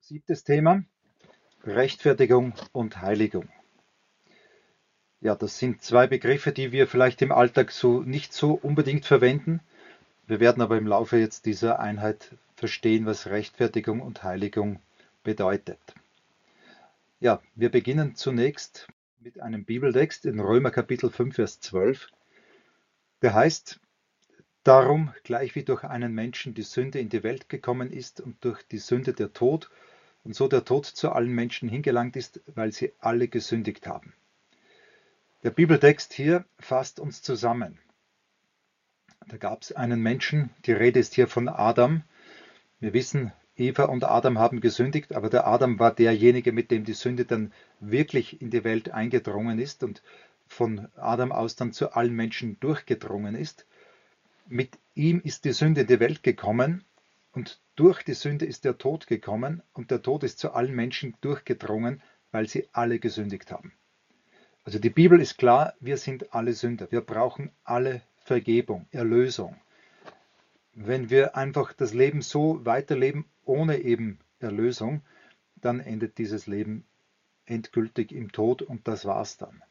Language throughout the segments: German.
Siebtes Thema, Rechtfertigung und Heiligung. Ja, das sind zwei Begriffe, die wir vielleicht im Alltag so nicht so unbedingt verwenden. Wir werden aber im Laufe jetzt dieser Einheit verstehen, was Rechtfertigung und Heiligung bedeutet. Ja, wir beginnen zunächst mit einem Bibeltext in Römer Kapitel 5, Vers 12. Der heißt: Darum, gleich wie durch einen Menschen die Sünde in die Welt gekommen ist und durch die Sünde der Tod, und so der Tod zu allen Menschen hingelangt ist, weil sie alle gesündigt haben. Der Bibeltext hier fasst uns zusammen. Da gab es einen Menschen, die Rede ist hier von Adam. Wir wissen, Eva und Adam haben gesündigt, aber der Adam war derjenige, mit dem die Sünde dann wirklich in die Welt eingedrungen ist und von Adam aus dann zu allen Menschen durchgedrungen ist. Mit ihm ist die Sünde in die Welt gekommen und durch die Sünde ist der Tod gekommen und der Tod ist zu allen Menschen durchgedrungen, weil sie alle gesündigt haben. Also die Bibel ist klar, wir sind alle Sünder. Wir brauchen alle Vergebung, Erlösung. Wenn wir einfach das Leben so weiterleben, ohne eben Erlösung, dann endet dieses Leben endgültig im Tod und das war's dann.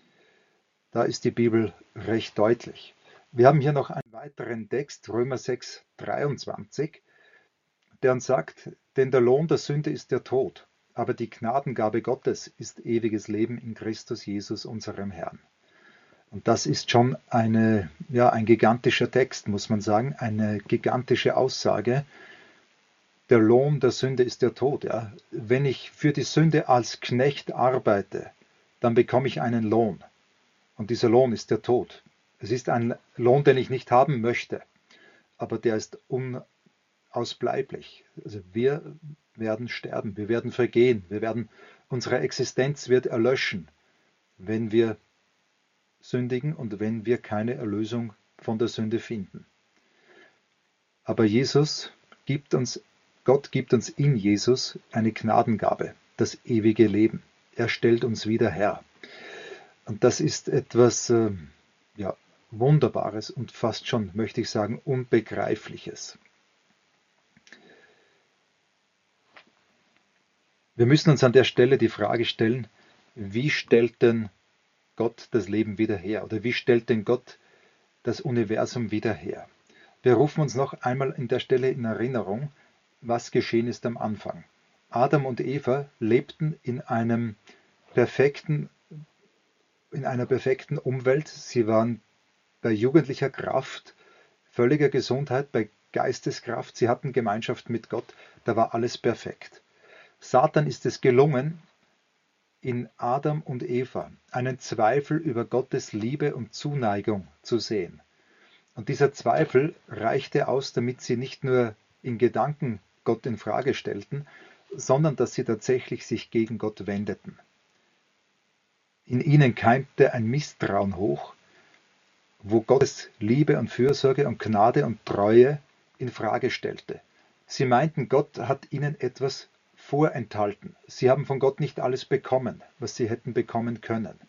Da ist die Bibel recht deutlich. Wir haben hier noch einen weiteren Text, Römer 6, 23, der uns sagt, denn der Lohn der Sünde ist der Tod, aber die Gnadengabe Gottes ist ewiges Leben in Christus Jesus, unserem Herrn. Und das ist schon ein gigantischer Text, muss man sagen, eine gigantische Aussage. Der Lohn der Sünde ist der Tod. Ja. Wenn ich für die Sünde als Knecht arbeite, dann bekomme ich einen Lohn. Und dieser Lohn ist der Tod. Es ist ein Lohn, den ich nicht haben möchte, aber der ist unausbleiblich. Also wir werden sterben, wir werden vergehen, unsere Existenz wird erlöschen, wenn wir sündigen und wenn wir keine Erlösung von der Sünde finden. Aber Gott gibt uns in Jesus eine Gnadengabe, das ewige Leben. Er stellt uns wieder her. Und das ist etwas Wunderbares und fast schon, möchte ich sagen, Unbegreifliches. Wir müssen uns an der Stelle die Frage stellen, wie stellt denn Gott das Leben wieder her? Oder wie stellt denn Gott das Universum wieder her? Wir rufen uns noch einmal an der Stelle in Erinnerung, was geschehen ist am Anfang. Adam und Eva lebten in einer perfekten Umwelt. Sie waren bei jugendlicher Kraft, völliger Gesundheit, bei Geisteskraft. Sie hatten Gemeinschaft mit Gott. Da war alles perfekt. Satan ist es gelungen, in Adam und Eva einen Zweifel über Gottes Liebe und Zuneigung zu sehen. Und dieser Zweifel reichte aus, damit sie nicht nur in Gedanken Gott in Frage stellten, sondern dass sie tatsächlich sich gegen Gott wendeten. In ihnen keimte ein Misstrauen hoch, wo Gottes Liebe und Fürsorge und Gnade und Treue in Frage stellte. Sie meinten, Gott hat ihnen etwas vorenthalten. Sie haben von Gott nicht alles bekommen, was sie hätten bekommen können.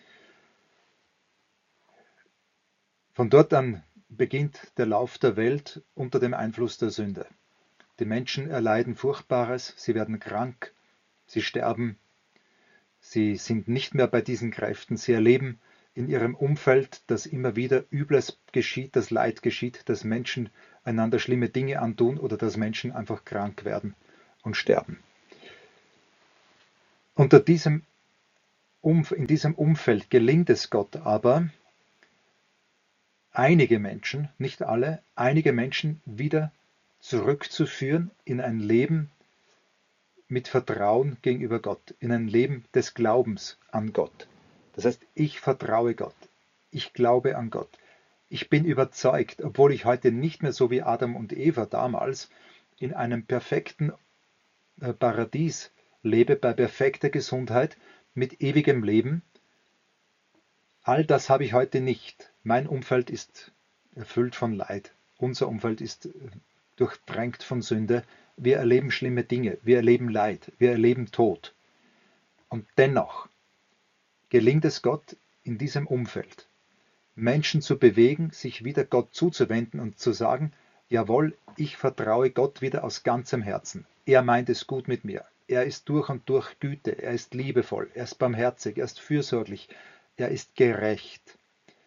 Von dort an beginnt der Lauf der Welt unter dem Einfluss der Sünde. Die Menschen erleiden Furchtbares, sie werden krank, sie sterben, sie sind nicht mehr bei diesen Kräften, sie erleben in ihrem Umfeld, dass immer wieder Übles geschieht, dass Leid geschieht, dass Menschen einander schlimme Dinge antun oder dass Menschen einfach krank werden und sterben. In diesem Umfeld gelingt es Gott aber, einige Menschen, nicht alle, einige Menschen wieder zurückzuführen in ein Leben mit Vertrauen gegenüber Gott, in ein Leben des Glaubens an Gott. Das heißt, ich vertraue Gott, ich glaube an Gott. Ich bin überzeugt, obwohl ich heute nicht mehr so wie Adam und Eva damals in einem perfekten Paradies lebe, bei perfekter Gesundheit, mit ewigem Leben. All das habe ich heute nicht. Mein Umfeld ist erfüllt von Leid. Unser Umfeld ist durchdrängt von Sünde. Wir erleben schlimme Dinge. Wir erleben Leid. Wir erleben Tod. Und dennoch gelingt es Gott in diesem Umfeld, Menschen zu bewegen, sich wieder Gott zuzuwenden und zu sagen, jawohl, ich vertraue Gott wieder aus ganzem Herzen. er meint es gut mit mir. Er ist durch und durch Güte, er ist liebevoll, er ist barmherzig, er ist fürsorglich, er ist gerecht.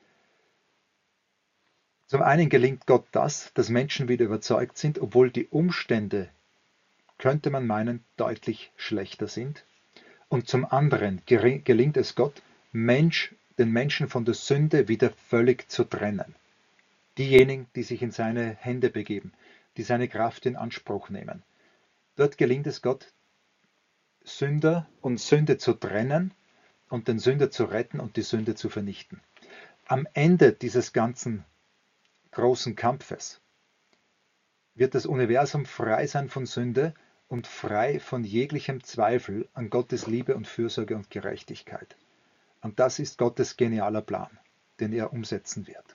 Zum einen gelingt Gott das, dass Menschen wieder überzeugt sind, obwohl die Umstände, könnte man meinen, deutlich schlechter sind. Und zum anderen gelingt es Gott, den Menschen von der Sünde wieder völlig zu trennen. Diejenigen, die sich in seine Hände begeben, die seine Kraft in Anspruch nehmen. Dort gelingt es Gott, Sünder und Sünde zu trennen und den Sünder zu retten und die Sünde zu vernichten. Am Ende dieses ganzen großen Kampfes wird das Universum frei sein von Sünde und frei von jeglichem Zweifel an Gottes Liebe und Fürsorge und Gerechtigkeit. Und das ist Gottes genialer Plan, den er umsetzen wird.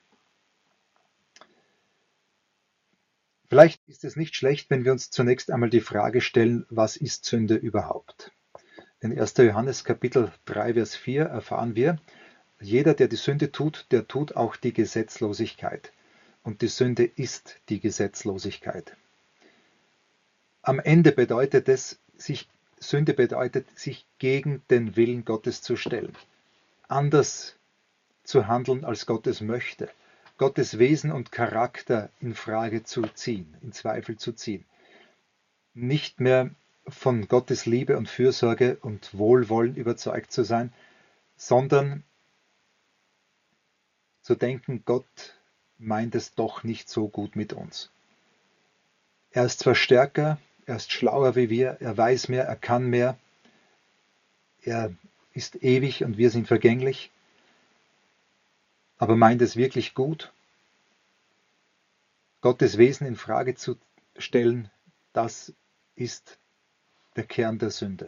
Vielleicht ist es nicht schlecht, wenn wir uns zunächst einmal die Frage stellen, was ist Sünde überhaupt? In 1. Johannes Kapitel 3, Vers 4 erfahren wir, jeder, der die Sünde tut, der tut auch die Gesetzlosigkeit. Und die Sünde ist die Gesetzlosigkeit. Am Ende bedeutet es, Sünde bedeutet, sich gegen den Willen Gottes zu stellen, anders zu handeln, als Gott es möchte, Gottes Wesen und Charakter in Frage zu ziehen, in Zweifel zu ziehen, nicht mehr von Gottes Liebe und Fürsorge und Wohlwollen überzeugt zu sein, sondern zu denken, Gott meint es doch nicht so gut mit uns. Er ist zwar stärker, er ist schlauer wie wir, er weiß mehr, er kann mehr, er ist ewig und wir sind vergänglich, aber meint es wirklich gut? Gottes Wesen in Frage zu stellen, das ist der Kern der Sünde.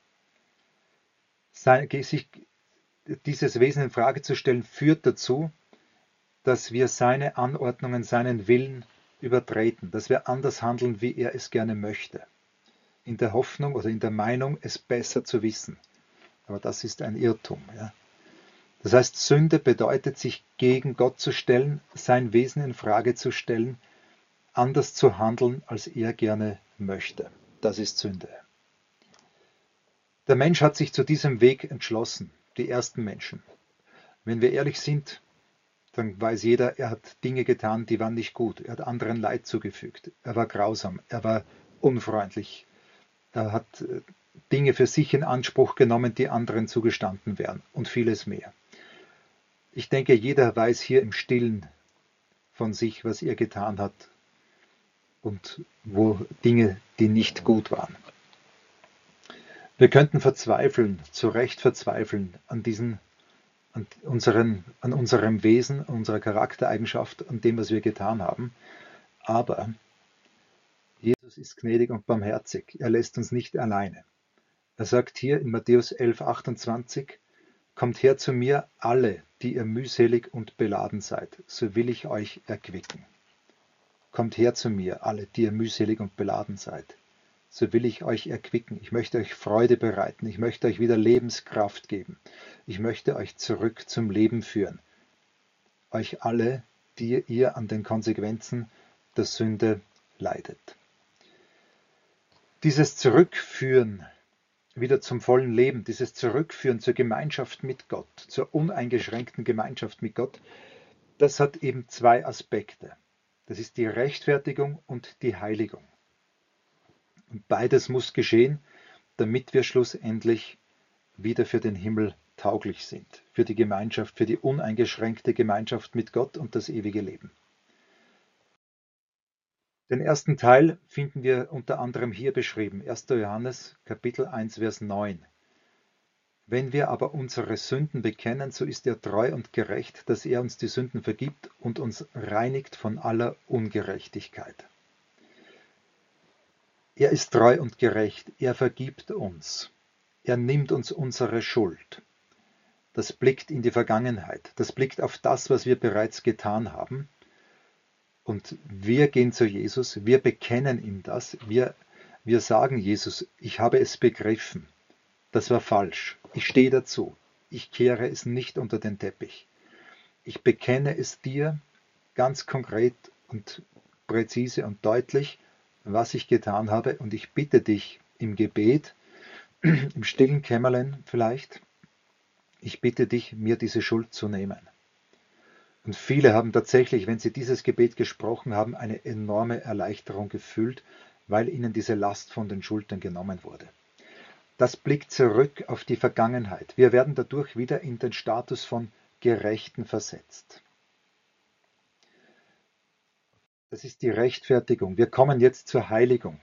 Dieses Wesen in Frage zu stellen, führt dazu, dass wir seine Anordnungen, seinen Willen übertreten, dass wir anders handeln, wie er es gerne möchte, in der Hoffnung oder in der Meinung, es besser zu wissen. Aber das ist ein Irrtum. Ja. Das heißt, Sünde bedeutet, sich gegen Gott zu stellen, sein Wesen in Frage zu stellen, anders zu handeln, als er gerne möchte. Das ist Sünde. Der Mensch hat sich zu diesem Weg entschlossen, die ersten Menschen. Wenn wir ehrlich sind, dann weiß jeder, er hat Dinge getan, die waren nicht gut. Er hat anderen Leid zugefügt. Er war grausam, er war unfreundlich. Er hat Dinge für sich in Anspruch genommen, die anderen zugestanden wären und vieles mehr. Ich denke, jeder weiß hier im Stillen von sich, was er getan hat und wo Dinge, die nicht gut waren. Wir könnten verzweifeln, zu Recht verzweifeln an unserem Wesen, unserer Charaktereigenschaft, an dem, was wir getan haben. Aber Jesus ist gnädig und barmherzig. Er lässt uns nicht alleine. Er sagt hier in Matthäus 11, 28, kommt her zu mir alle, die ihr mühselig und beladen seid, so will ich euch erquicken. Kommt her zu mir, alle, die ihr mühselig und beladen seid, so will ich euch erquicken. Ich möchte euch Freude bereiten. Ich möchte euch wieder Lebenskraft geben. Ich möchte euch zurück zum Leben führen. Euch alle, die ihr an den Konsequenzen der Sünde leidet. Dieses Zurückführen wieder zum vollen Leben, dieses Zurückführen zur Gemeinschaft mit Gott, zur uneingeschränkten Gemeinschaft mit Gott, das hat eben zwei Aspekte. Das ist die Rechtfertigung und die Heiligung. Und beides muss geschehen, damit wir schlussendlich wieder für den Himmel tauglich sind, für die Gemeinschaft, für die uneingeschränkte Gemeinschaft mit Gott und das ewige Leben. Den ersten Teil finden wir unter anderem hier beschrieben, 1. Johannes Kapitel 1, Vers 9. Wenn wir aber unsere Sünden bekennen, so ist er treu und gerecht, dass er uns die Sünden vergibt und uns reinigt von aller Ungerechtigkeit. Er ist treu und gerecht, er vergibt uns, er nimmt uns unsere Schuld. Das blickt in die Vergangenheit, das blickt auf das, was wir bereits getan haben. Und wir gehen zu Jesus, wir bekennen ihm das, wir sagen Jesus, ich habe es begriffen, das war falsch, ich stehe dazu, ich kehre es nicht unter den Teppich. Ich bekenne es dir ganz konkret und präzise und deutlich was ich getan habe, und ich bitte dich im Gebet, im stillen Kämmerlein vielleicht, ich bitte dich, mir diese Schuld zu nehmen. Und viele haben tatsächlich, wenn sie dieses Gebet gesprochen haben, eine enorme Erleichterung gefühlt, weil ihnen diese Last von den Schultern genommen wurde. Das blickt zurück auf die Vergangenheit. Wir werden dadurch wieder in den Status von Gerechten versetzt. Das ist die Rechtfertigung. Wir kommen jetzt zur Heiligung.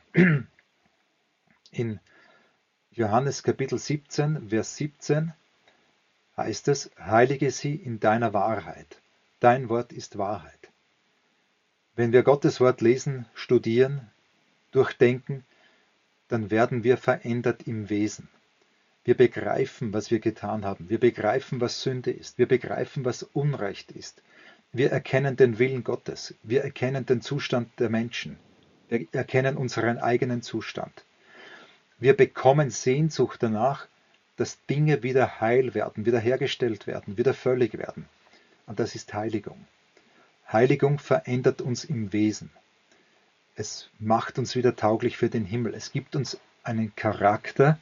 In Johannes Kapitel 17, Vers 17 heißt es, heilige sie in deiner Wahrheit. Dein Wort ist Wahrheit. Wenn wir Gottes Wort lesen, studieren, durchdenken, dann werden wir verändert im Wesen. Wir begreifen, was wir getan haben. Wir begreifen, was Sünde ist. Wir begreifen, was Unrecht ist. Wir erkennen den Willen Gottes. Wir erkennen den Zustand der Menschen. Wir erkennen unseren eigenen Zustand. Wir bekommen Sehnsucht danach, dass Dinge wieder heil werden, wiederhergestellt werden, wieder völlig werden. Und das ist Heiligung. Heiligung verändert uns im Wesen. Es macht uns wieder tauglich für den Himmel. Es gibt uns einen Charakter,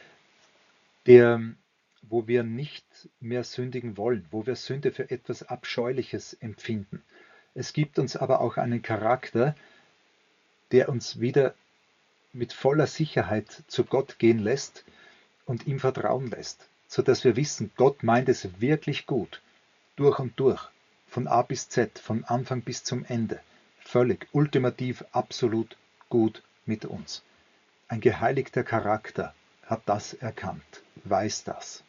wo wir nicht mehr sündigen wollen, wo wir Sünde für etwas Abscheuliches empfinden. Es gibt uns aber auch einen Charakter, der uns wieder mit voller Sicherheit zu Gott gehen lässt und ihm vertrauen lässt, sodass wir wissen, Gott meint es wirklich gut, durch und durch, von A bis Z, von Anfang bis zum Ende, völlig, ultimativ, absolut gut mit uns. Ein geheiligter Charakter hat das erkannt, weiß das.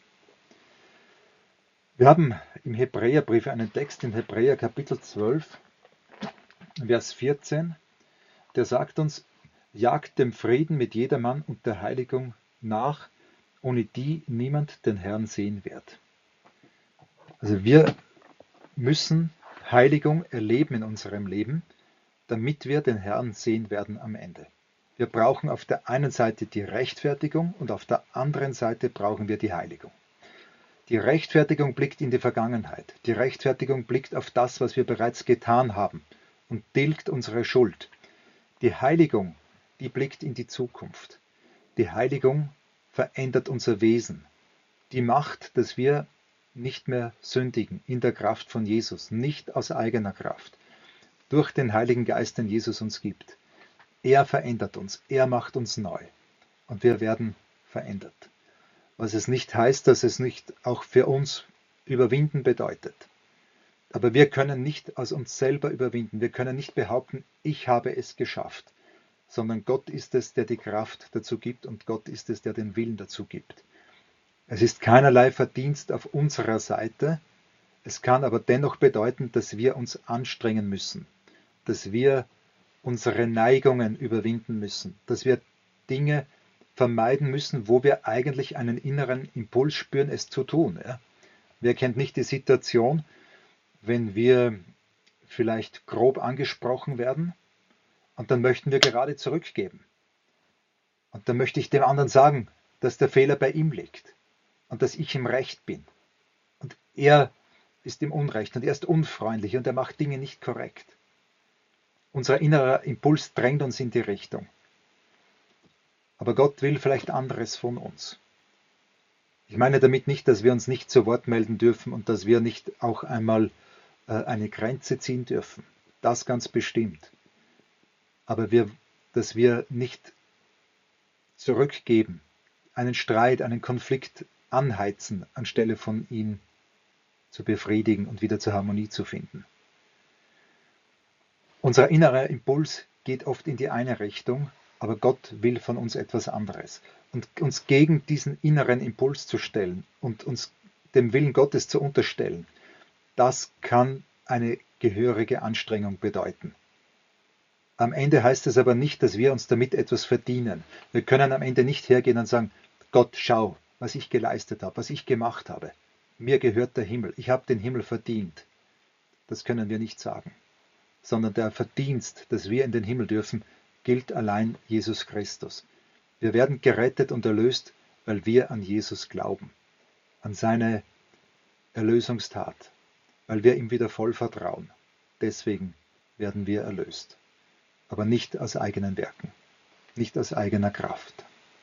Wir haben im Hebräerbrief einen Text in Hebräer Kapitel 12, Vers 14, der sagt uns, jagt dem Frieden mit jedermann und der Heiligung nach, ohne die niemand den Herrn sehen wird. Also wir müssen Heiligung erleben in unserem Leben, damit wir den Herrn sehen werden am Ende. Wir brauchen auf der einen Seite die Rechtfertigung und auf der anderen Seite brauchen wir die Heiligung. Die Rechtfertigung blickt in die Vergangenheit. Die Rechtfertigung blickt auf das, was wir bereits getan haben und tilgt unsere Schuld. Die Heiligung, die blickt in die Zukunft. Die Heiligung verändert unser Wesen. Die macht, dass wir nicht mehr sündigen in der Kraft von Jesus, nicht aus eigener Kraft, durch den Heiligen Geist, den Jesus uns gibt. Er verändert uns, er macht uns neu und wir werden verändert. Was es nicht heißt, dass es nicht auch für uns überwinden bedeutet. Aber wir können nicht aus uns selber überwinden. Wir können nicht behaupten, ich habe es geschafft, sondern Gott ist es, der die Kraft dazu gibt und Gott ist es, der den Willen dazu gibt. Es ist keinerlei Verdienst auf unserer Seite. Es kann aber dennoch bedeuten, dass wir uns anstrengen müssen, dass wir unsere Neigungen überwinden müssen, dass wir Dinge vermeiden müssen, wo wir eigentlich einen inneren Impuls spüren, es zu tun. Ja? Wer kennt nicht die Situation, wenn wir vielleicht grob angesprochen werden und dann möchten wir gerade zurückgeben. Und dann möchte ich dem anderen sagen, dass der Fehler bei ihm liegt und dass ich im Recht bin. Und er ist im Unrecht und er ist unfreundlich und er macht Dinge nicht korrekt. Unser innerer Impuls drängt uns in die Richtung. Aber Gott will vielleicht anderes von uns. Ich meine damit nicht, dass wir uns nicht zu Wort melden dürfen und dass wir nicht auch einmal eine Grenze ziehen dürfen. Das ganz bestimmt. Aber dass wir nicht zurückgeben, einen Streit, einen Konflikt anheizen, anstelle von ihn zu befriedigen und wieder zur Harmonie zu finden. Unser innerer Impuls geht oft in die eine Richtung, aber Gott will von uns etwas anderes. Und uns gegen diesen inneren Impuls zu stellen und uns dem Willen Gottes zu unterstellen, das kann eine gehörige Anstrengung bedeuten. Am Ende heißt es aber nicht, dass wir uns damit etwas verdienen. Wir können am Ende nicht hergehen und sagen, Gott, schau, was ich geleistet habe, was ich gemacht habe. Mir gehört der Himmel, ich habe den Himmel verdient. Das können wir nicht sagen. Sondern der Verdienst, dass wir in den Himmel dürfen, gilt allein Jesus Christus. Wir werden gerettet und erlöst, weil wir an Jesus glauben, an seine Erlösungstat, weil wir ihm wieder voll vertrauen. Deswegen werden wir erlöst. aber nicht aus eigenen Werken, nicht aus eigener Kraft.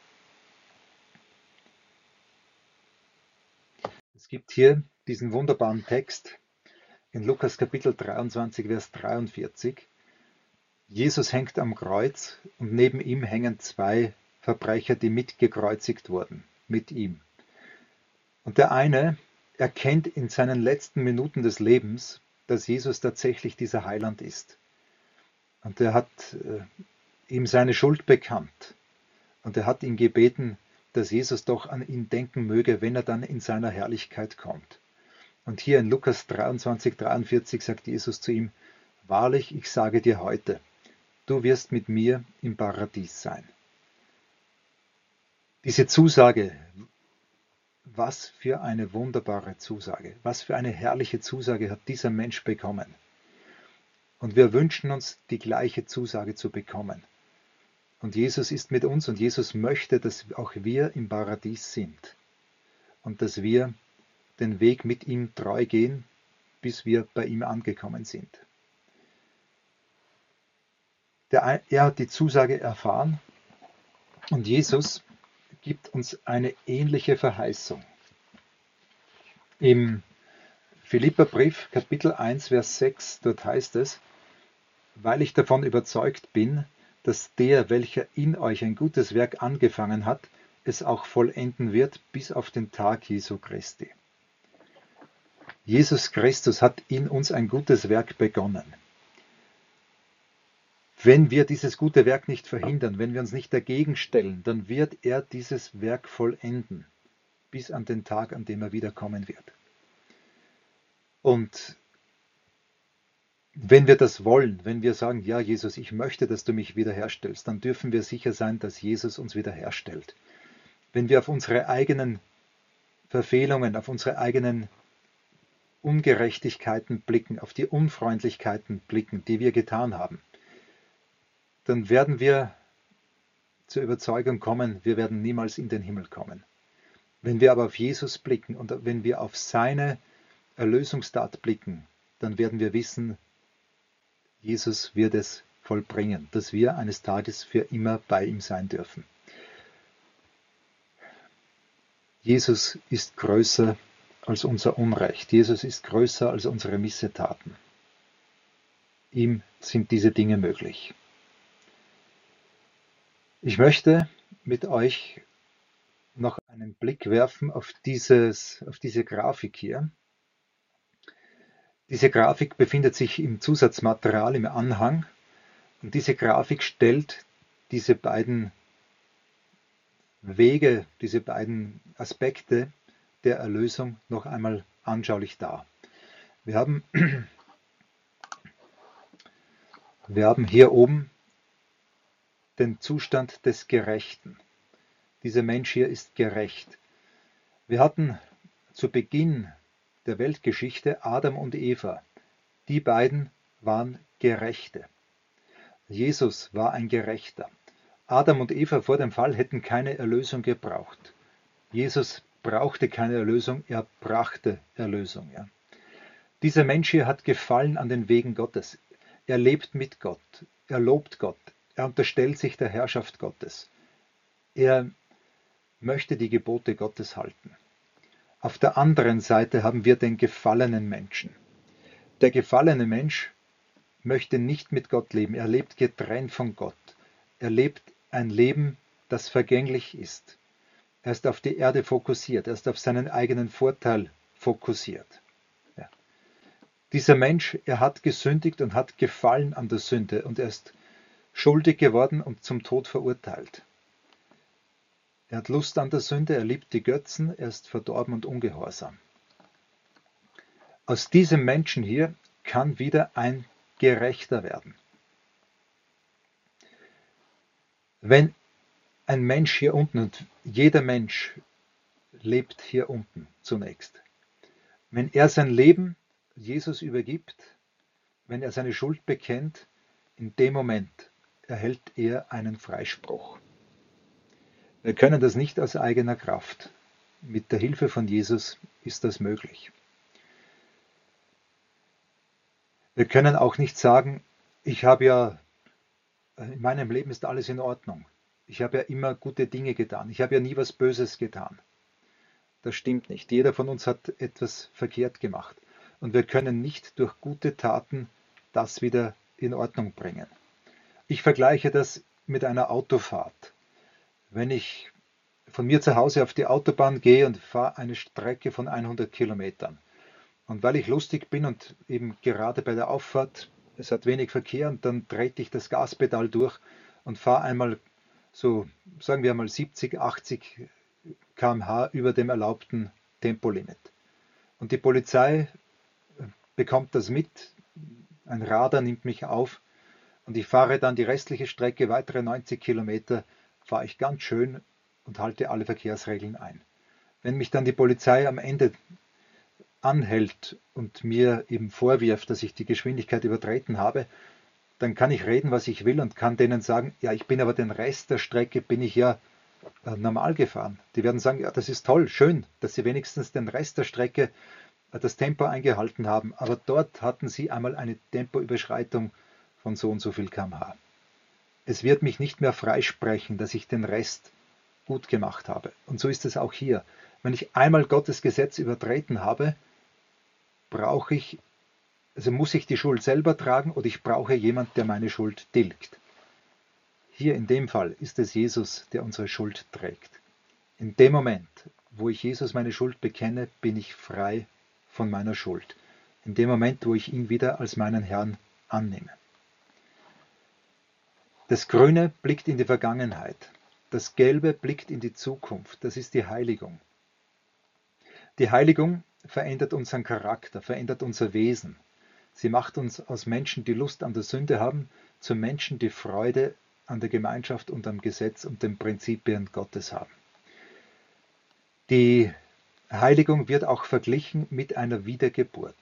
Es gibt hier diesen wunderbaren Text in Lukas Kapitel 23, Vers 43. Jesus hängt am Kreuz und neben ihm hängen zwei Verbrecher, die mitgekreuzigt wurden, mit ihm. Und der eine erkennt in seinen letzten Minuten des Lebens, dass Jesus tatsächlich dieser Heiland ist. Und er hat ihm seine Schuld bekannt. Und er hat ihn gebeten, dass Jesus doch an ihn denken möge, wenn er dann in seiner Herrlichkeit kommt. Und hier in Lukas 23, 43 sagt Jesus zu ihm, wahrlich, ich sage dir heute, du wirst mit mir im Paradies sein. Diese Zusage, was für eine wunderbare Zusage, was für eine herrliche Zusage hat dieser Mensch bekommen. Und wir wünschen uns, die gleiche Zusage zu bekommen. Und Jesus ist mit uns und Jesus möchte, dass auch wir im Paradies sind und dass wir den Weg mit ihm treu gehen, bis wir bei ihm angekommen sind. Er hat die Zusage erfahren und Jesus gibt uns eine ähnliche Verheißung. Im Philipperbrief, Kapitel 1, Vers 6, dort heißt es, weil ich davon überzeugt bin, dass der, welcher in euch ein gutes Werk angefangen hat, es auch vollenden wird bis auf den Tag Jesu Christi. Jesus Christus hat in uns ein gutes Werk begonnen. Wenn wir dieses gute Werk nicht verhindern, wenn wir uns nicht dagegen stellen, dann wird er dieses Werk vollenden, bis an den Tag, an dem er wiederkommen wird. Und wenn wir das wollen, wenn wir sagen, ja Jesus, ich möchte, dass du mich wiederherstellst, dann dürfen wir sicher sein, dass Jesus uns wiederherstellt. Wenn wir auf unsere eigenen Verfehlungen, auf unsere eigenen Ungerechtigkeiten blicken, auf die Unfreundlichkeiten blicken, die wir getan haben, dann werden wir zur Überzeugung kommen, wir werden niemals in den Himmel kommen. Wenn wir aber auf Jesus blicken und wenn wir auf seine Erlösungstat blicken, dann werden wir wissen, Jesus wird es vollbringen, dass wir eines Tages für immer bei ihm sein dürfen. Jesus ist größer als unser Unrecht. Jesus ist größer als unsere Missetaten. Ihm sind diese Dinge möglich. Ich möchte mit euch noch einen Blick werfen auf diese Grafik hier. Diese Grafik befindet sich im Zusatzmaterial, im Anhang. Und diese Grafik stellt diese beiden Wege, diese beiden Aspekte der Erlösung noch einmal anschaulich dar. Wir haben hier oben den Zustand des Gerechten. Dieser Mensch hier ist gerecht. Wir hatten zu Beginn der Weltgeschichte Adam und Eva. Die beiden waren Gerechte. Jesus war ein Gerechter. Adam und Eva vor dem Fall hätten keine Erlösung gebraucht. Jesus brauchte keine Erlösung, er brachte Erlösung. Ja. Dieser Mensch hier hat Gefallen an den Wegen Gottes. Er lebt mit Gott, er lobt Gott, er unterstellt sich der Herrschaft Gottes. Er möchte die Gebote Gottes halten. Auf der anderen Seite haben wir den gefallenen Menschen. Der gefallene Mensch möchte nicht mit Gott leben. Er lebt getrennt von Gott. Er lebt ein Leben, das vergänglich ist. Er ist auf die Erde fokussiert. Er ist auf seinen eigenen Vorteil fokussiert. Ja. Dieser Mensch, er hat gesündigt und hat Gefallen an der Sünde und er ist schuldig geworden und zum Tod verurteilt. Er hat Lust an der Sünde, er liebt die Götzen, er ist verdorben und ungehorsam. Aus diesem Menschen hier kann wieder ein Gerechter werden. Wenn ein Mensch hier unten, und jeder Mensch lebt hier unten zunächst, wenn er sein Leben Jesus übergibt, wenn er seine Schuld bekennt, in dem Moment erhält er einen Freispruch. Wir können das nicht aus eigener Kraft. Mit der Hilfe von Jesus ist das möglich. Wir können auch nicht sagen, ich habe ja in meinem Leben ist alles in Ordnung. Ich habe ja immer gute Dinge getan. Ich habe ja nie was Böses getan. Das stimmt nicht. Jeder von uns hat etwas verkehrt gemacht. Und wir können nicht durch gute Taten das wieder in Ordnung bringen. Ich vergleiche das mit einer Autofahrt. Wenn ich von mir zu Hause auf die Autobahn gehe und fahre eine Strecke von 100 Kilometern. Und weil ich lustig bin und eben gerade bei der Auffahrt, es hat wenig Verkehr und dann trete ich das Gaspedal durch und fahre einmal so, sagen wir mal 70, 80 km/h über dem erlaubten Tempolimit. Und die Polizei bekommt das mit, ein Radar nimmt mich auf und ich fahre dann die restliche Strecke, weitere 90 Kilometer, fahre ich ganz schön und halte alle Verkehrsregeln ein. Wenn mich dann die Polizei am Ende anhält und mir eben vorwirft, dass ich die Geschwindigkeit übertreten habe, dann kann ich reden, was ich will und kann denen sagen, ja, ich bin aber den Rest der Strecke bin ich ja normal gefahren. Die werden sagen, ja, das ist toll, schön, dass Sie wenigstens den Rest der Strecke das Tempo eingehalten haben, aber dort hatten Sie einmal eine Tempoüberschreitung von so und so viel km/h. Es wird mich nicht mehr freisprechen, dass ich den Rest gut gemacht habe. Und so ist es auch hier. Wenn ich einmal Gottes Gesetz übertreten habe, muss ich die Schuld selber tragen oder ich brauche jemand, der meine Schuld tilgt. Hier in dem Fall ist es Jesus, der unsere Schuld trägt. In dem Moment, wo ich Jesus meine Schuld bekenne, bin ich frei von meiner Schuld. In dem Moment, wo ich ihn wieder als meinen Herrn annehme. Das Grüne blickt in die Vergangenheit. Das Gelbe blickt in die Zukunft. Das ist die Heiligung. Die Heiligung verändert unseren Charakter, verändert unser Wesen. Sie macht uns aus Menschen, die Lust an der Sünde haben, zu Menschen, die Freude an der Gemeinschaft und am Gesetz und den Prinzipien Gottes haben. Die Heiligung wird auch verglichen mit einer Wiedergeburt.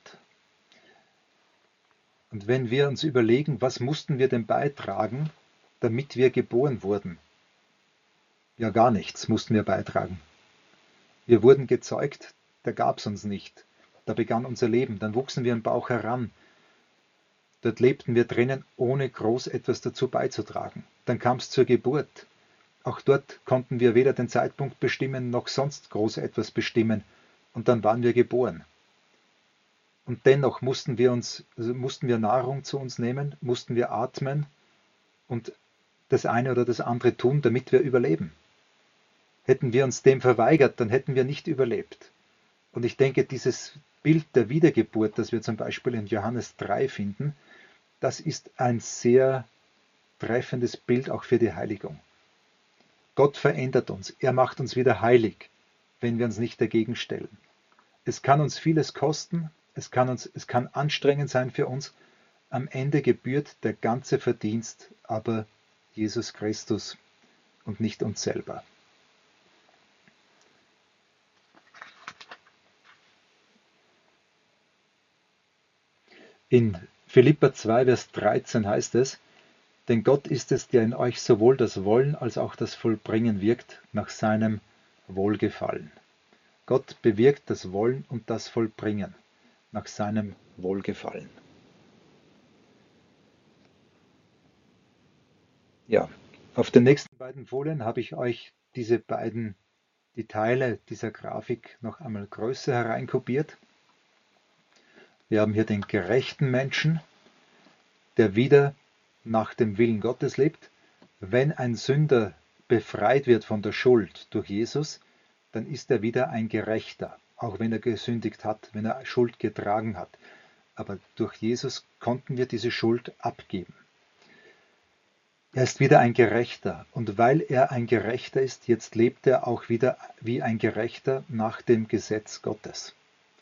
Und wenn wir uns überlegen, was mussten wir denn beitragen, damit wir geboren wurden? Ja, gar nichts mussten wir beitragen. Wir wurden gezeugt, da gab es uns nicht. Da begann unser Leben, dann wuchsen wir im Bauch heran. Dort lebten wir drinnen, ohne groß etwas dazu beizutragen. Dann kam es zur Geburt. Auch dort konnten wir weder den Zeitpunkt bestimmen, noch sonst groß etwas bestimmen. Und dann waren wir geboren. Und dennoch mussten wir Nahrung zu uns nehmen, mussten wir atmen und das eine oder das andere tun, damit wir überleben. Hätten wir uns dem verweigert, dann hätten wir nicht überlebt. Und ich denke, dieses Bild der Wiedergeburt, das wir zum Beispiel in Johannes 3 finden, das ist ein sehr treffendes Bild auch für die Heiligung. Gott verändert uns, er macht uns wieder heilig, wenn wir uns nicht dagegen stellen. Es kann uns vieles kosten, es kann anstrengend sein für uns, am Ende gebührt der ganze Verdienst aber Jesus Christus und nicht uns selber. In Philipper 2, Vers 13 heißt es, denn Gott ist es, der in euch sowohl das Wollen als auch das Vollbringen wirkt nach seinem Wohlgefallen. Gott bewirkt das Wollen und das Vollbringen nach seinem Wohlgefallen. Ja, auf den nächsten beiden Folien habe ich euch die Teile dieser Grafik noch einmal größer hereinkopiert. Wir haben hier den gerechten Menschen, der wieder nach dem Willen Gottes lebt. Wenn ein Sünder befreit wird von der Schuld durch Jesus, dann ist er wieder ein Gerechter, auch wenn er gesündigt hat, wenn er Schuld getragen hat. Aber durch Jesus konnten wir diese Schuld abgeben. Er ist wieder ein Gerechter und weil er ein Gerechter ist, jetzt lebt er auch wieder wie ein Gerechter nach dem Gesetz Gottes.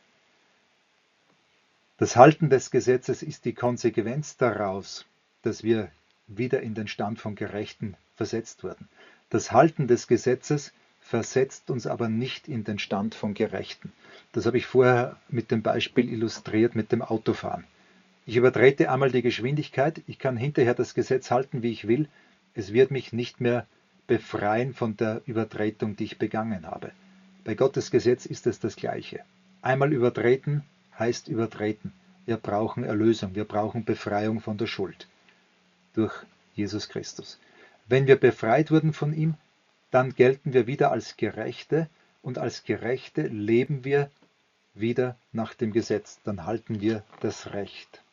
Das Halten des Gesetzes ist die Konsequenz daraus, dass wir wieder in den Stand von Gerechten versetzt wurden. Das Halten des Gesetzes versetzt uns aber nicht in den Stand von Gerechten. Das habe ich vorher mit dem Beispiel illustriert mit dem Autofahren. Ich übertrete einmal die Geschwindigkeit, ich kann hinterher das Gesetz halten, wie ich will. Es wird mich nicht mehr befreien von der Übertretung, die ich begangen habe. Bei Gottes Gesetz ist es das Gleiche. Einmal übertreten heißt übertreten. Wir brauchen Erlösung, wir brauchen Befreiung von der Schuld durch Jesus Christus. Wenn wir befreit wurden von ihm, dann gelten wir wieder als Gerechte und als Gerechte leben wir wieder nach dem Gesetz. Dann halten wir das Recht.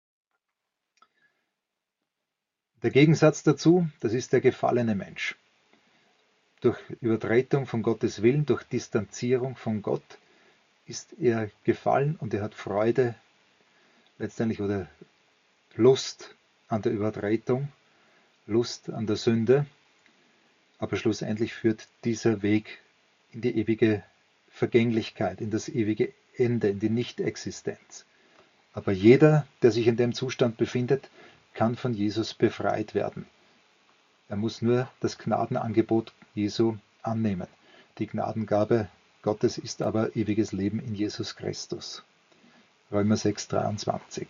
Der Gegensatz dazu, das ist der gefallene Mensch. Durch Übertretung von Gottes Willen, durch Distanzierung von Gott ist er gefallen und er hat Freude letztendlich oder Lust an der Übertretung, Lust an der Sünde, aber schlussendlich führt dieser Weg in die ewige Vergänglichkeit, in das ewige Ende, in die Nichtexistenz. Aber jeder, der sich in dem Zustand befindet, kann von Jesus befreit werden. Er muss nur das Gnadenangebot Jesu annehmen. Die Gnadengabe Gottes ist aber ewiges Leben in Jesus Christus. Römer 6,23.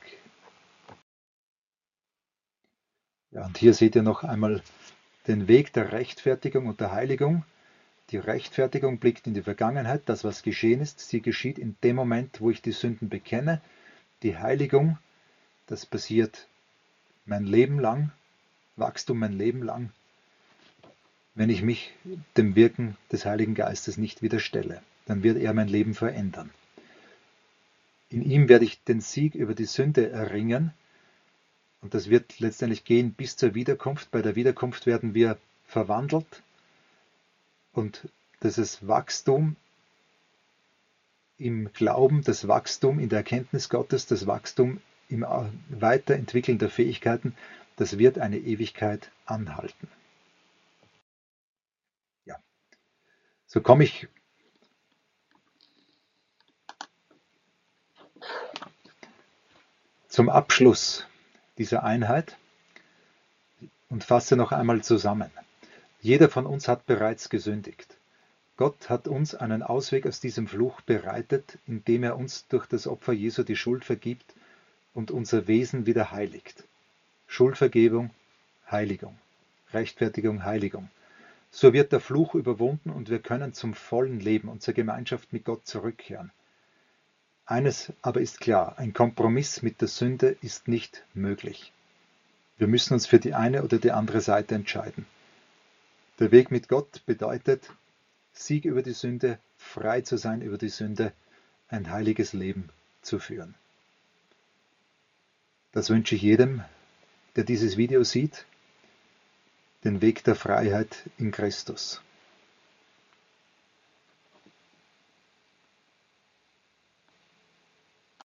Ja, und hier seht ihr noch einmal den Weg der Rechtfertigung und der Heiligung. Die Rechtfertigung blickt in die Vergangenheit, das was geschehen ist. Sie geschieht in dem Moment, wo ich die Sünden bekenne. Die Heiligung, das passiert mein Leben lang, Wachstum mein Leben lang, wenn ich mich dem Wirken des Heiligen Geistes nicht widerstelle. Dann wird er mein Leben verändern. In ihm werde ich den Sieg über die Sünde erringen und das wird letztendlich gehen bis zur Wiederkunft. Bei der Wiederkunft werden wir verwandelt und das ist Wachstum im Glauben, das Wachstum in der Erkenntnis Gottes, das Wachstum im Weiterentwickeln der Fähigkeiten, das wird eine Ewigkeit anhalten. Ja. So komme ich zum Abschluss dieser Einheit und fasse noch einmal zusammen. Jeder von uns hat bereits gesündigt. Gott hat uns einen Ausweg aus diesem Fluch bereitet, indem er uns durch das Opfer Jesu die Schuld vergibt und unser Wesen wieder heiligt. Schuldvergebung, Heiligung. Rechtfertigung, Heiligung. So wird der Fluch überwunden und wir können zum vollen Leben und zur Gemeinschaft mit Gott zurückkehren. Eines aber ist klar, ein Kompromiss mit der Sünde ist nicht möglich. Wir müssen uns für die eine oder die andere Seite entscheiden. Der Weg mit Gott bedeutet, Sieg über die Sünde, frei zu sein über die Sünde, ein heiliges Leben zu führen. Das wünsche ich jedem, der dieses Video sieht, den Weg der Freiheit in Christus.